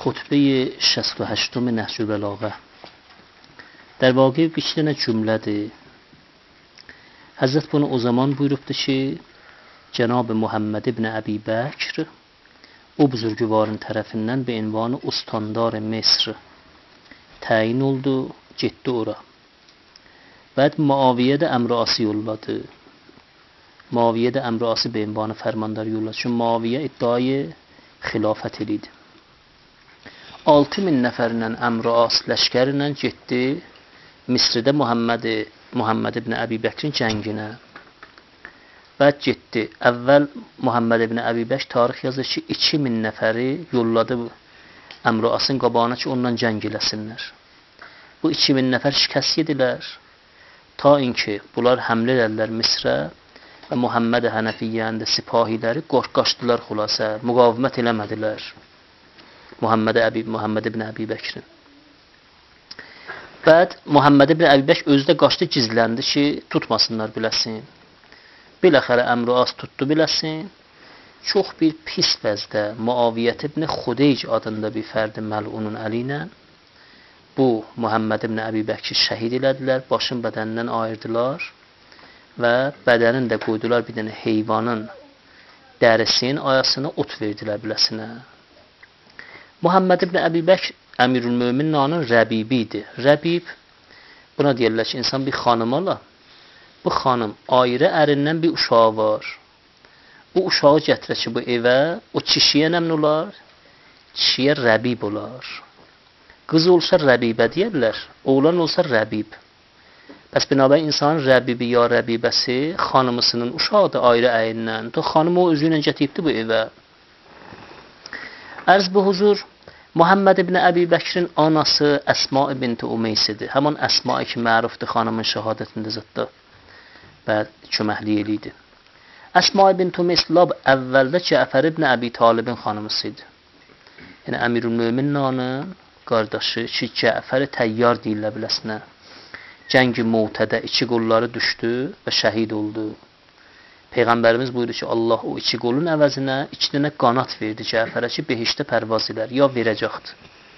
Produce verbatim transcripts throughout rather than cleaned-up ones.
خطبه شصت و هشتم نهج البلاغه در واقع bir dənə cümlədir. Həzrət bunu o zaman buyurubdu ki, Cənab-ı Muhammed ibn Əbi Bəkr o buzurgüvarın tərəfindən be ünvanı ustandar Misr təyin oldu, getdi ora. Bəd Muaviyə də Əmr-i yolladı. Muaviyə də Əmr-i be ünvanı fərmandar yolladı. Çünki Muaviyə iddiayı xilafət edildi. altı min nəfərlə Əmr-i ləşkərlə getdi Misrdə Muhammed Muhammed ibn Əbi Bəkrin cənginə. Bəd getdi. Əvvəl Muhammed ibn Əbi Bəkr tarix yazır ki, iki min nəfəri yolladı Əmr-i qabağına ki, ondan cəng eləsinlər. Bu iki min nəfər şikəst yedilər. Ta inki bunlar həmlə edərlər Misrə və Muhammed Hənəfiyyənin də sipahiləri qorqaşdılar xülasə, müqavimət eləmədilər. Muhammed Əbi Muhammed ibn Əbi Bəkrin. Bəd Muhammed ibn Əbi Bəkr özü də qaçdı, gizləndi ki, tutmasınlar biləsin. Biləxərə Əmr-i tutdu biləsin. Çox bir pis vəzdə Muaviyyət ibn Xudeyc adında bir fərdi məlunun əli ilə bu Muhammed ibn Əbi Bəkri şəhid elədilər, başın bədənindən ayırdılar və bədənin də qoydular bir dənə heyvanın dərisinin ayasına ot verdilər biləsinə. Muhammed ibn Əbi Bəkr Əmirül-Möminlərin Rəbibi idi. Rəbib, buna deyirlər ki, insan bir xanım ala. Bu xanım ayrı ərindən bir uşağı var. Bu uşağı gətirə ki, bu evə, o kişiyə nəmin olar? Kişiyə Rəbib olar. Qız olsa Rəbibə deyərlər, oğlan olsa Rəbib. Bəs binabəyin insanın Rəbibi ya Rəbibəsi xanımısının uşağıdır ayrı əyindən. Da xanım o özü ilə gətiribdi bu evə. Ərz bu huzur, Muhammed ibn Əbi Bəkrin anası Əsma bint Umeysidir. Həman Əsma ki, mərufdur xanımın şəhadətində zətdə və köməkli eliydi. Əsma bint Umeys lab əvvəldə Cəfər ibn Əbi Talibin xanımısıydı. Yəni Əmirül-Möminlərin qardaşı ki, Cəfəri təyyar deyirlər biləsinə. Cəngi Mu'tədə iki qolları düşdü və şəhid oldu. Peyğəmbərimiz buyurdu ki, Allah o iki qolun əvəzinə iki dənə qanat verdi Cəfərə ki, behişdə pərvaz edər, ya verəcəkdir.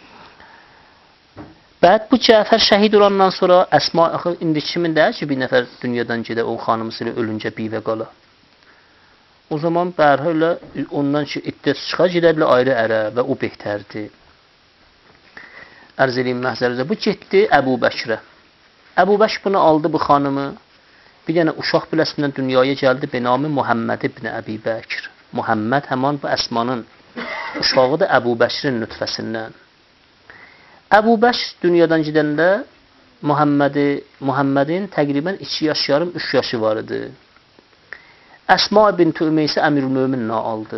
Bəd bu Cəfər şəhid olandan sonra Əsma, axı, indi kimin deyər ki, bir nəfər dünyadan gedə o xanımısı ilə ölüncə bivə qala. O zaman bərhə ilə ondan ki, iddət çıxa gedərlə ayrı ərə və o behtərdir. Ərz edeyim məhzərizə, bu getdi Əbu Bəkrə. Əbu Bəkr bunu aldı bu xanımı. Bir dənə uşaq biləsindən dünyaya gəldi, benamı Muhammed ibn Əbi Bəkr. Muhammed həman bu Əsmanın uşağı da Əbu Bəkrin nütfəsindən. Əbu Bəkr dünyadan gedəndə Muhammedin təqribən iki yaş yarım, üç yaşı var idi. Əsma bint Ümeysə Əmirül-Möminlə aldı.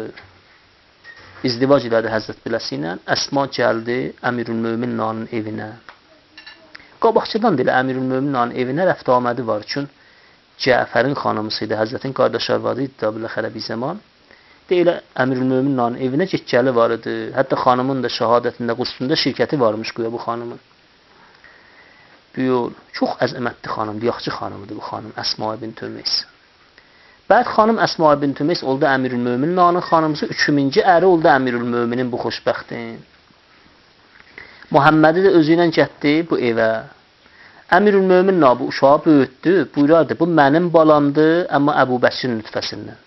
İzdivac elədi Həzrət biləsi ilə. Əsma gəldi Əmirül-Möminlərin evinə. Qabaqçıdan deyilə Əmirül-Möminlərin evinə rəft amədi var. Çünki Cəfərin xanımısıydı, Həzrətin qardaş arvadı idi da biləxərə bir zaman. Deyilə Əmirül-Möminlərin evinə getgəli var idi. Hətta xanımın da şəhadətində, qüsündə şirkəti varmış qoya bu xanımın. Bu yol çox əzəmətli xanımdır, yaxşı xanımdır bu xanım Əsma bint Ümeys. Bəd xanım Əsma bint Ümeys oldu Əmirül-Möminlərin xanımısı, üçüncü əri oldu Əmirül-Möminin bu xoşbəxtin. Muhammədi də özü ilə getdi bu evə. Əmirül-Möminlə bu uşağı böyütdü, buyurardı, bu mənim balamdır, amma Əbu Bəkrin nütfəsindən.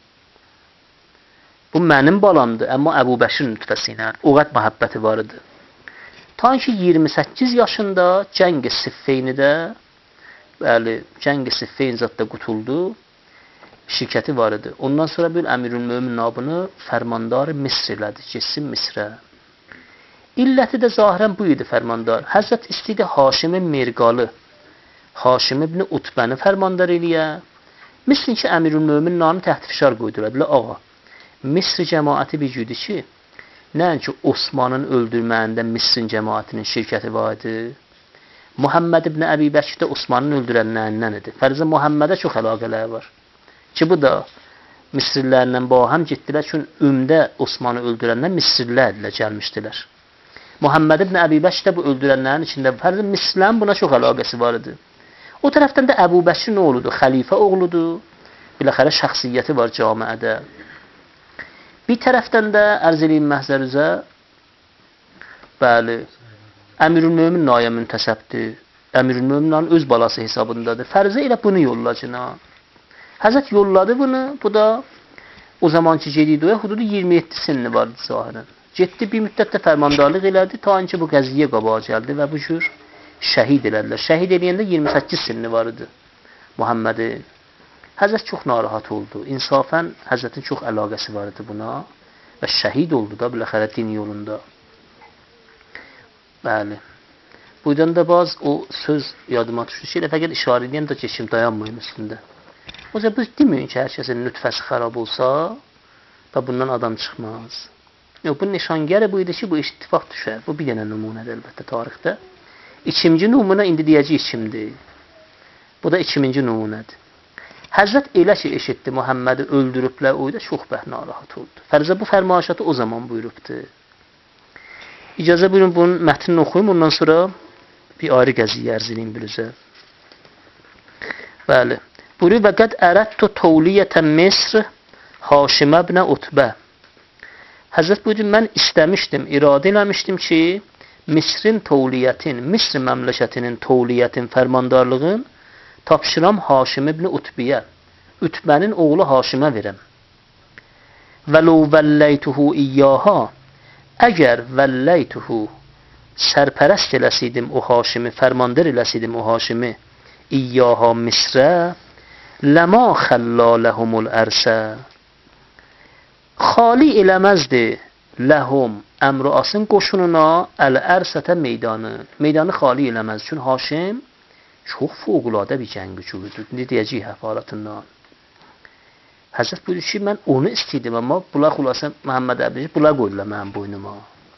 Bu mənim balamdır, amma Əbu Bəkrin nütfəsindən. O qəd məhəbbəti var idi. Ta ki iyirmi səkkiz yaşında Cəng-i Siffeynidə, bəli, Cəng-i Siffeyn zətdə qutuldu, şirkəti var idi. Ondan sonra bir Əmirül-Mömin bunu fərmandarı Misr elədi, getsin Misrə. İlləti də zahirən bu idi fərmandar. Həzrət istəydi Haşimin Merqalı, Haşim ibn Utbəni fərmandar eləyə. Misrin ki, Əmirül-Möminlərini təhdifşar qoydurdular. Ağa, Misr cəmaəti bir güydü ki, nəinki Osmanın öldürməyində Misrin cəmaətinin şirkəti var idi. Muhammed ibn Əbi Bəkr də Osmanın öldürənlərindən idi. Fərzə Muhammedə çox əlaqələri var. Ki bu da Misirlərlə bahəm getdilər, çünki ümdə Osmanı öldürənlər Misirlərlə gəlmişdilər. Muhammed ibn Əbi Bəkr də bu öldürənlərin içində fərzə Misirlərin buna çox əlaqəsi var idi. O tərəfdən də Əbu Bəkr nə oğludur? Xəlifə oğludur. Biləxərə şəxsiyyəti var camiədə. Bir tərəfdən də ərz eləyim məhzər üzə Bəli. Əmirül Mömin naya müntəsəbdir. Əmirül Mömin öz balası hesabındadır. Fərzə elə bunu yollacına. Həzrət yolladı bunu. Bu da o zamanki Cedidoya hududu iyirmi yeddi sinni vardı zahirən. Getdi bir müddətdə fərmandarlıq elədi. Ta ki bu qəziyyə qabağa gəldi və bu cür şəhid elədilər. Şəhid eləyəndə iyirmi səkkiz sinni var idi Muhammədi. Həzrət çox narahat oldu. İnsafən Həzrətin çox əlaqəsi var idi buna. Və şəhid oldu da biləxərə din yolunda. Bəli. Buradan da baz o söz yadıma düşdü. Şeylə fəqət işarə edəyəm də keçim dayanmayın üstündə. O zaman biz deməyin ki, hər kəsin nütfəsi xarab olsa da bundan adam çıxmaz. Yox, bu nişangəri bu idi ki, bu ittifaq düşər. Bu bir dənə nümunədir əlbəttə tarixdə. İkinci nümunə indi deyəcəyik kimdir? Bu da ikinci nümunədir. Həzrət elə ki eşitdi Muhammədi öldürüblər, o da çox bəh narahat oldu. Fərzə bu fərmaişatı o zaman buyurubdu. İcazə buyurun bunun mətnini oxuyum, ondan sonra bir ayrı qəziyyə ərz edeyim bilizə. Bəli. Buyurur və qəd ərədtu təvliyyətən Misr Haşim ibn Utbə. Həzrət buyurur, mən istəmişdim, iradə eləmişdim ki, Misrin təvliyyətin, Misr məmləkətinin təvliyyətin, fərmandarlığın tapşıram Haşim ibn Utbiyə. Ütbənin oğlu Haşimə verəm. Və ləv vəlləytuhu iyyaha. Əgər vəlləytuhu sərpərəst eləsiydim o Haşimi, fərmandar eləsiydim o Haşimi, iyyaha Misrə, ləma xəlla ləhumul ərsə. Xali eləməzdi ləhum, əmr-i asın qoşununa əl-ərsətə meydanı. Meydanı xali eləməz. Çünki Haşim çox fövqəladə bir cəngücüdür. Ne deyəcəyik həfalatından. Həzrət buyurur ki, mən onu istəydim, amma bunlar xülasə Məhəmməd Əbləş, bunlar qoydular mənim boynuma.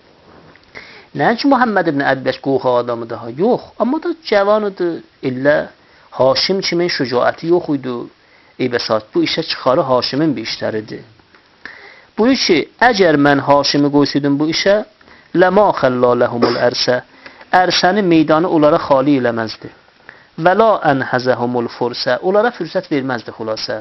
Nəinki Muhammed ibn Əbləş qorxaq adamı daha? Yox, amma da cavanıdır. İllə Haşim kimin şücaəti yox idi. Eybəsat, bu işə çıxarı Haşimin bir işləridir. Buyur ki, əgər mən Haşimi qoysaydım bu işə, ləma xəlla ləhumul ərsə, ərsəni meydanı onlara xali eləməzdi. Və la ənhəzəhumul fursə, onlara fürsət verməzdi xülasə.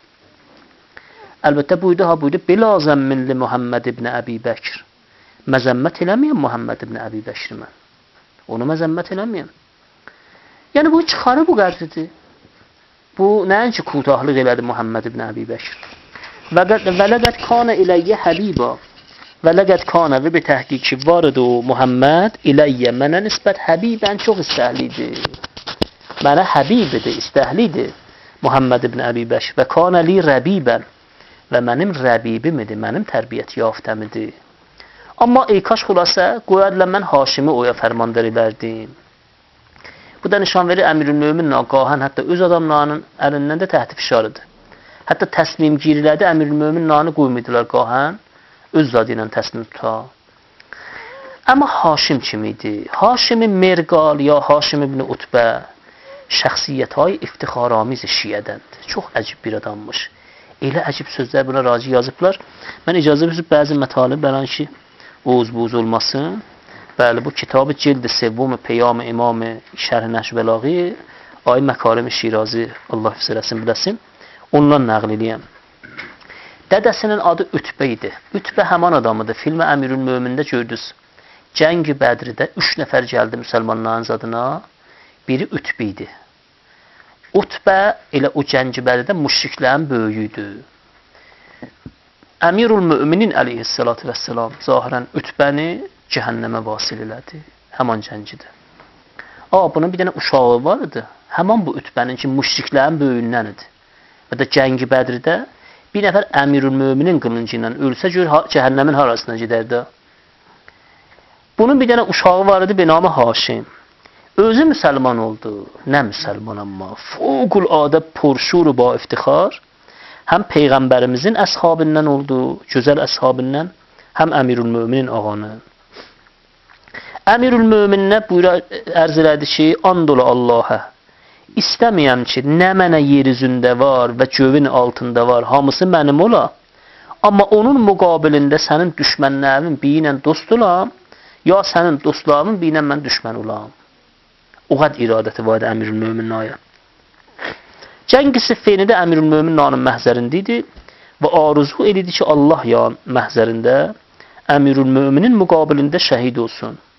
Əlbəttə buydu, ha buydu, bilazəm minli Muhammed ibn Əbi Bəkr. Məzəmmət eləməyəm Muhammed ibn Əbi Bəkri mən. Onu məzəmmət eləməyəm. Yəni bu çıxarı bu qədridir. Bu nəinki kutahlıq elədi Muhammed ibn Əbi Bəkr. Və ləqət kanə iləyyə həbiba. Və ləqət kanə və bir təhqiqi vardı o Muhammed iləyyə. Mənə nisbət həbibən çox istəhlidir. Mənə həbibidir, istəhlidir Muhammed ibn Əbi Bəkr. Və kanə li rəbibən. Və mənim rəbibimidir, mənim tərbiyyət yaftəmidir. Amma ey kaş xülasə, qoyarlar mən Haşimi oya fərmandar edərdim. Bu da nişan verir Əmirül Mömin naqahan, hətta öz adamlarının əlindən də təhdid fişarıdır. Hətta təslim girilədi, Əmirül Mömin nanı qoymaydılar qahan, öz zadı ilə təslim tuta. Amma Haşim kim idi? Haşim Merqal ya Haşim ibn Utbə şəxsiyyət-ay iftixaramiz şiyədəndir. Çox əcib bir adammış. Elə əcib sözlər buna raci yazıblar. Mən icazə verir bəzi mətalib bələn ki, oğuz-buz olmasın. Bəli, bu kitabı cildi sevvum peyam imam şərh nəşbəlağı ay məkarim Şirazi, Allah hifz eləsin biləsin, ondan nəql eləyəm. Dədəsinin adı Ütbə idi. Ütbə həman adamıdır. Filmi Əmirül Mömində gördünüz. Cəng-i Bədridə üç nəfər gəldi müsəlmanların zadına. Biri Ütbə idi. Utbə elə o cəng-i Bədridə müşriklərin böyüyüdür. Əmirül Möminin əleyhissalatu vəssalam zahirən Ütbəni cəhənnəmə vasil elədi. Həman cəngidir. Aa, bunun bir dənə uşağı var idi. Həman bu Ütbənin ki, müşriklərin böyüyündən idi. Və də cəngi Bədridə bir nəfər Əmirül Möminin qılıncı ilə ölsə gör cəhənnəmin harasına gedərdi. Bunun bir dənə uşağı var idi, benamı Haşim. Özü müsəlman oldu. Nə müsəlman amma? Fövqüladə purşur ba iftixar. Həm Peyğəmbərimizin əshabından oldu, gözəl əshabından, həm Əmirül Möminin ağanı. Əmirül Mömininə buyur ərz elədi ki, and ola Allah'a. İstəməyəm ki, nə mənə yer üzündə var və gövün altında var, hamısı mənim ola. Amma onun müqabilində sənin düşmənlərin biri ilə dost olam, ya sənin dostlarının biri ilə mən düşmən olam. O qəd iradəti var idi Əmirül Möminin aya. Cəng-i Siffeyni də Əmirül Möminin nanın məhzərində idi və arzuq edirdi ki, Allah ya məhzərində Əmirül Möminin müqabilində şəhid olsun.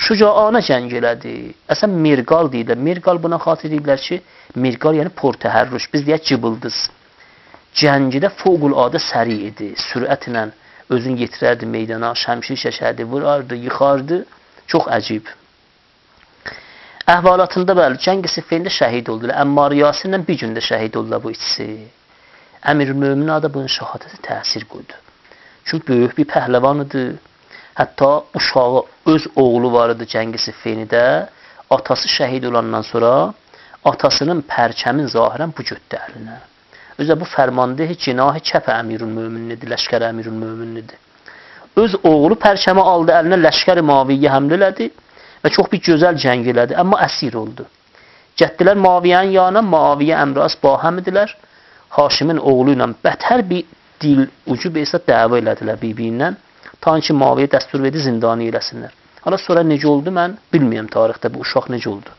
şücaana cəng elədi. Əsən mirqal deyirlər. Mirqal buna xatir deyirlər ki, mirqal yəni portəhərrüş. Biz deyək cıbıldız. Cəngidə fövqüladə səri idi. Sürətlə özün yetirərdi meydana, şəmşir şəşərdi, vurardı, yıxardı. Çox əcib. Əhvalatında bəli, Cəng-i Siffində şəhid oldular. Əmmar Yasirlə bir gündə şəhid oldular bu ikisi. Əmir-ül-Möminin adı bunun şəhadəti təsir qoydu. Çünki böyük bir pəhləvan idi. Hətta uşağı, öz oğlu var idi Cəng-i Siffinidə. Atası şəhid olandan sonra atasının pərçəmin zahirən bu götdü əlinə. Özə bu fərmandehi cinahi kəpə Əmirül-Möminin idi, Ləşkər Əmirül-Möminin idi. Öz oğlu pərçəmi aldı əlinə, Ləşkər-i Maviyyə həmlə elədi və çox bir gözəl cəng elədi, amma əsir oldu. Getdilər Maviyyənin yanına, Maviyyə Əmras bahəm idilər. Haşimin oğlu ilə bətər bir dil ucu beysə dəva elədilər bir-birindən. Ta ki Maviyyə dəstur verdi zindanı eləsinlər. Hala sonra necə oldu mən bilməyəm tarixdə bu uşaq necə oldu.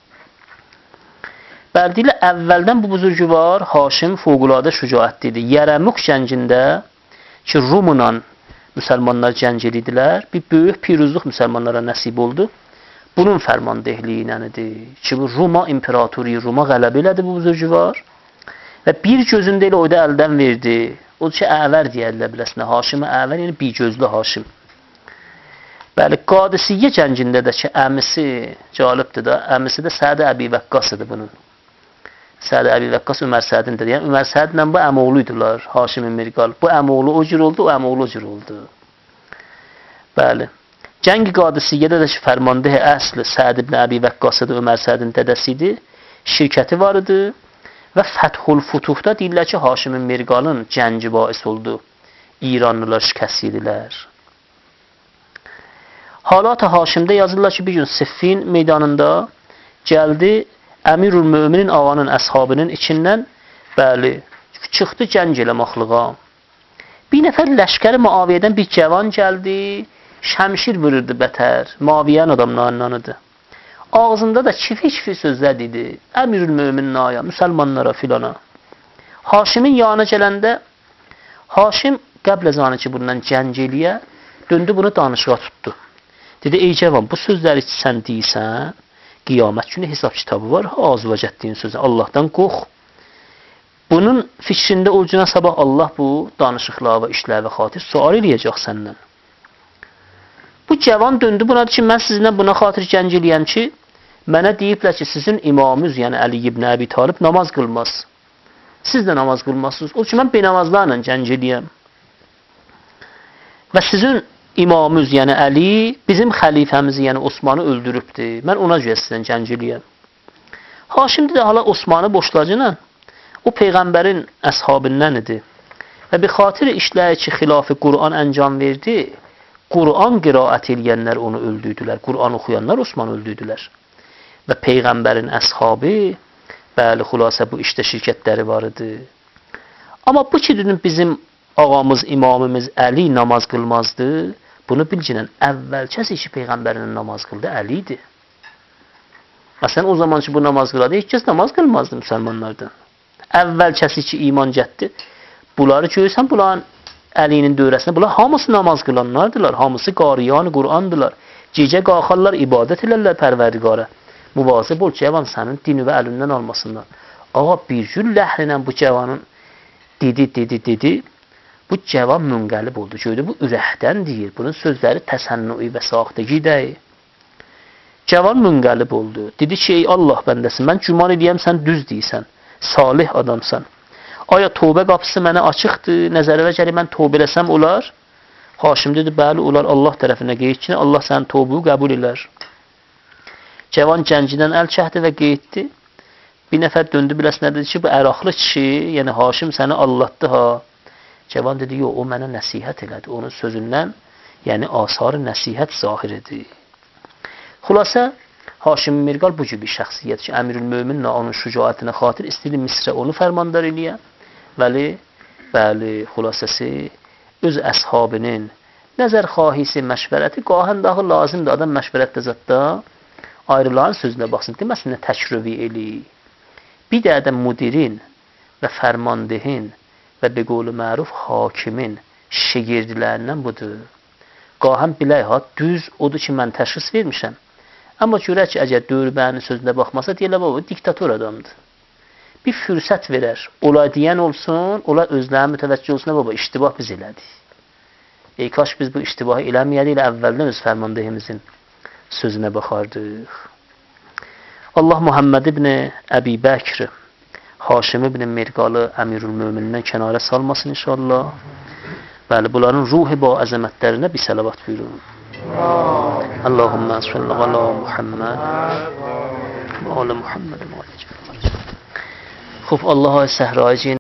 Bəli, ilə əvvəldən bu buzurcuvar Haşim fövqüladə şücaətli idi. Yərəmük cəngində ki Rumla müsəlmanlar cəng edildilər, bir böyük piruzluq müsəlmanlara nəsib oldu. Bunun fərmandehliyi ilə idi ki bu Roma imperatoru Roma qələbə elədi bu buzurcuvar və bir gözündə elə oyda əldən verdi. O ki əvər deyərlər biləsinə, Haşimə əvər yəni bir gözlü Haşim. Bəli, Qadisiyyə cəngində də ki əmisi calibdir da, əmisi də Səd Əbi Vəqqas idi bunun. Səd Əbi Vəqqas Ömər Sədindir. Yəni Ömər Sədinlə bu əmoğlu idilər, Haşim-i Mirqal. Bu əmoğlu o cür oldu, o əmoğlu o cür oldu. Bəli. Cəng-i Qadisiyyədə də ki fərmandehi əsli Səd ibn Əbi Vəqqas idi, Ömər Sədin dədəsi idi. Şirkəti var idi və Fəthul Futuhda deyirlər ki Haşim-i Mirqalın cəngi bais oldu. İranlılar şikəst yedilər. Halat-ı Haşimdə yazırlar ki bir gün Siffin meydanında gəldi Əmirül-Möminin ağanın əshabının içindən bəli, çıxdı cəng eləmaqlığa. Bir nəfər Ləşkər-i Muaviyyədən bir cavan gəldi, şəmşir vururdu bətər, Muaviyyənin adamlarından idi. Ağzında da çifi-çifi sözlər dedi, Əmirül-Möminin aya, müsəlmanlara filana. Haşimin yanına gələndə, Haşim qəbləzanı ki bundan cəng eləyə, döndü bunu danışığa tutdu. Dedi, ey cavan, bu sözləri sən deyirsən, qiyamət günü hesab kitabı var, ağzıva getdiyin sözü, Allahdan qorx. Bunun fikrində olcuna sabah Allah bu danışıqlara və işlərə xatir sual eləyəcək səndən. Bu cavan döndü buna ki, mən sizinlə buna xatir cəng eləyəm ki, mənə deyiblər ki, sizin imamınız, yəni Əli ibn Əbi Talib namaz qılmaz. Siz də namaz qılmazsınız. O ki, mən benamazlarla cəng eləyəm. Və sizin imamımız, yəni Əli, bizim xəlifəmizi, yəni Osmanı öldürübdür. Mən ona görə sizdən cəng eləyəm. Haşim dedi, hala Osmanı boşlacına, o Peyğəmbərin əshabından idi. Və bir xatir işləri ki, xilafı Qur'an əncam verdi, Qur'an qiraət eləyənlər onu öldürdülər. Qur'an oxuyanlar Osmanı öldürdülər. Və Peyğəmbərin əshabı, bəli, xülasə bu işdə şirkətləri var idi. Amma bu ki, bizim ağamız, imamımız Əli namaz qılmazdı. Bunu bilginən əvvəlcəsi ki, Peyğəmbərin namaz qıldı, Əli idi. Məsələn, o zaman ki, bu namaz qıladı, heç kəs namaz qılmazdı müsəlmanlardan. Əvvəlcəsi ki, iman gətdi. Bunları görürsən, bunların Əlinin dövrəsində, bunlar hamısı namaz qılanlardılar, hamısı qariyan-ı Qur'andılar. Gecə qalxarlar, ibadət elərlər Pərverdigara. Müvazib ol, cavan sənin dini və əlindən almasınlar. Ağa, bir cür ləhrinə bu cavanın dedi, dedi, dedi. Bu cavan münqəlib oldu. Gördü, bu ürəkdən deyir. Bunun sözləri təsənnui və saxtəgi deyil. Cavan münqəlib oldu. Dedi ki, ey Allah bəndəsi, mən güman edəyəm, sən düz deyirsən, salih adamsan. Aya tövbə qapısı mənə açıqdır, nəzərəvə gəlir, mən tövbə eləsəm olar? Haşim dedi, bəli, olar Allah tərəfinə qeyd ki, Allah sənin tövbəyi qəbul elər. Cavan gəncidən əl çəkdi və qeyddi. Bir nəfər döndü biləsinə dedi ki, bu əraqlı kişi, yəni Haşim səni allatdı ha. Cavan dedi, yox, o mənə nəsihət elədi. Onun sözündən, yəni asarı nəsihət zahir edir. Xülasə, Haşim Mirqal bu gibi bir şəxsiyyət ki, Əmirül-Möminlə onun şücaətinə xatir istəyir Misrə onu fərmandar eləyə. Bəli, bəli, xülasəsi öz əshabının nəzər xahisi, məşvərəti qahən daxı lazımdır. Adam məşvərətdə zətdə ayrılan sözünə baxsın, deməsinə təkrüvi eli. Bir də də müdirin və fərmandehin və bir qolu məruf hakimin şegirdlərindən budur. qahəm bilək ha, düz odur ki, mən təşxis vermişəm. Amma görək ki, əgər Dövrbənin sözünə baxmasa, deyirlər, baba, diktator adamdır. Bir fürsət verər. Ola deyən olsun, ola özləri mütəvəkkil olsun, baba, iştibah biz elədik. Ey, kaş biz bu iştibahı eləməyədik, elə əvvəldən öz fərmandehimizin sözünə baxardıq. Allah Muhammed ibn Əbi Bəkr, Haşim ibn Mirqalı Əmirül Möminindən kənara salmasın inşallah. Bəli, bunların ruhi bu əzəmətlərinə bir səlavat buyurun. Allahümmə salli ala Muhammed və ala Muhammed. Xub, Allah'a səhrayı